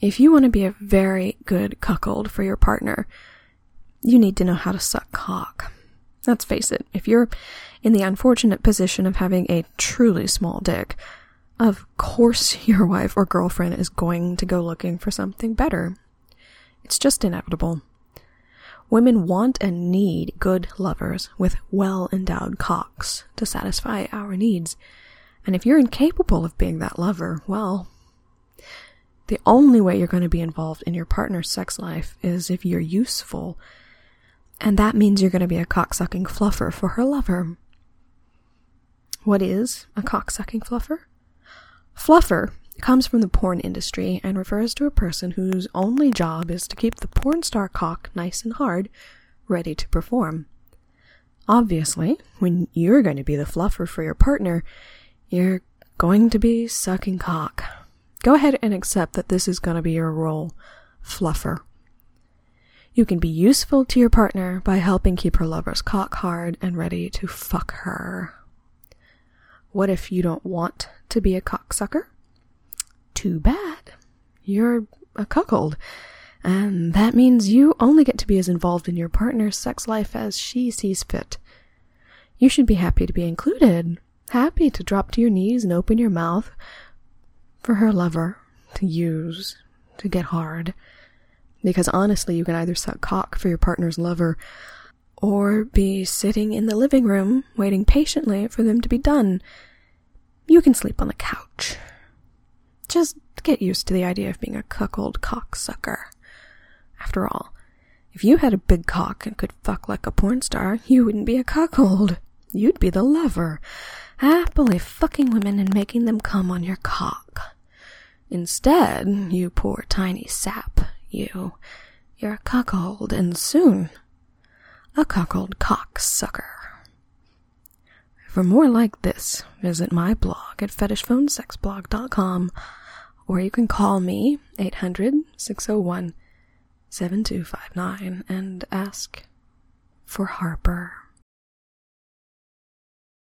If you want to be a very good cuckold for your partner, you need to know how to suck cock. Let's face it, if you're in the unfortunate position of having a truly small dick, of course your wife or girlfriend is going to go looking for something better. It's just inevitable. Women want and need good lovers with well-endowed cocks to satisfy our needs. And if you're incapable of being that lover, well, the only way you're going to be involved in your partner's sex life is if you're useful. And that means you're going to be a cocksucking fluffer for her lover. What is a cocksucking fluffer? Fluffer comes from the porn industry and refers to a person whose only job is to keep the porn star cock nice and hard, ready to perform. Obviously, when you're going to be the fluffer for your partner, you're going to be sucking cock. Go ahead and accept that this is going to be your role, fluffer. You can be useful to your partner by helping keep her lover's cock hard and ready to fuck her. What if you don't want to be a cocksucker? Too bad. You're a cuckold, and that means you only get to be as involved in your partner's sex life as she sees fit. You should be happy to be included, happy to drop to your knees and open your mouth for her lover to use, to get hard. Because honestly, you can either suck cock for your partner's lover, or be sitting in the living room waiting patiently for them to be done. You can sleep on the couch. Just get used to the idea of being a cuckold cocksucker. After all, if you had a big cock and could fuck like a porn star, you wouldn't be a cuckold. You'd be the lover, happily fucking women and making them come on your cock. Instead, you poor tiny sap, you're a cuckold, and soon, a cuckold cocksucker. For more like this, visit my blog at fetishphonesexblog.com, or you can call me 800-601-7259 and ask for Harper.